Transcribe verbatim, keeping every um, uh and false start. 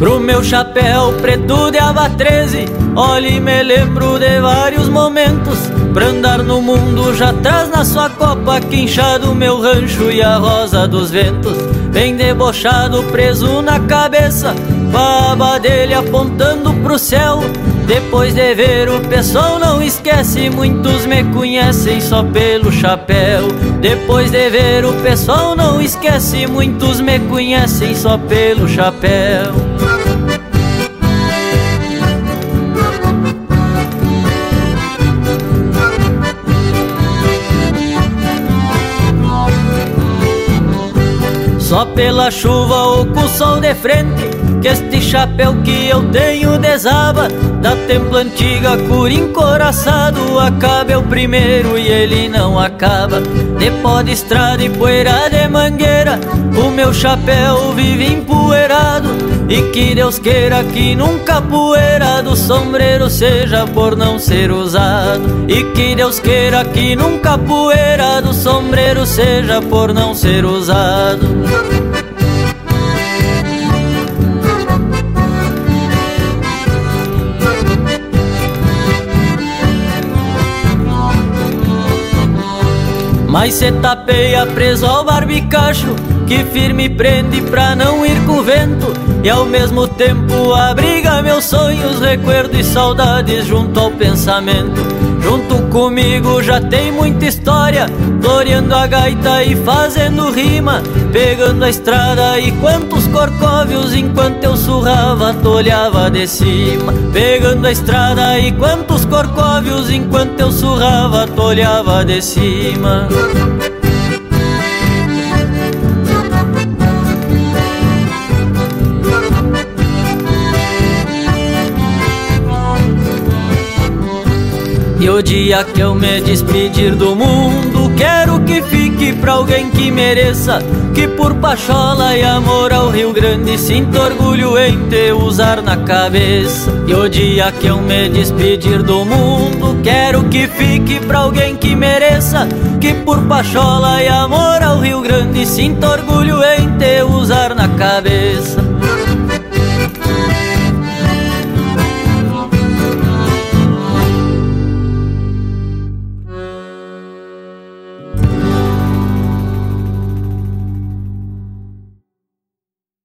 Pro meu chapéu preto de aba treze, olha e me lembro de vários momentos. Pra andar no mundo já traz na sua copa quinchado meu rancho e a rosa dos ventos. Bem debochado, preso na cabeça, com a aba dele apontando pro céu. Depois de ver o pessoal não esquece, muitos me conhecem só pelo chapéu. Depois de ver o pessoal não esquece, muitos me conhecem só pelo chapéu. Só pela chuva ou com o sol de frente, que este chapéu que eu tenho desaba. Da templa antiga, cura encoraçado, acaba é o primeiro e ele não acaba. De pó de estrada e poeira de mangueira, o meu chapéu vive empoeirado. E que Deus queira que nunca a poeira do sombreiro seja por não ser usado. E que Deus queira que nunca a poeira do sombreiro seja por não ser usado. Mas cê tapeia preso ao barbicacho, que firme prende pra não ir com o vento. E ao mesmo tempo abriga meus sonhos, recuerdo e saudades junto ao pensamento. Junto comigo já tem muita história, floreando a gaita e fazendo rima. Pegando a estrada e quantos corcóvios, enquanto eu surrava, tu olhava de cima. Pegando a estrada e quantos corcóvios, enquanto eu surrava, tu olhava de cima. E o dia que eu me despedir do mundo, quero que fique pra alguém que mereça, que por pachola e amor ao Rio Grande sinta orgulho em te usar na cabeça. E o dia que eu me despedir do mundo, quero que fique pra alguém que mereça, que por pachola e amor ao Rio Grande sinta orgulho em te usar na cabeça.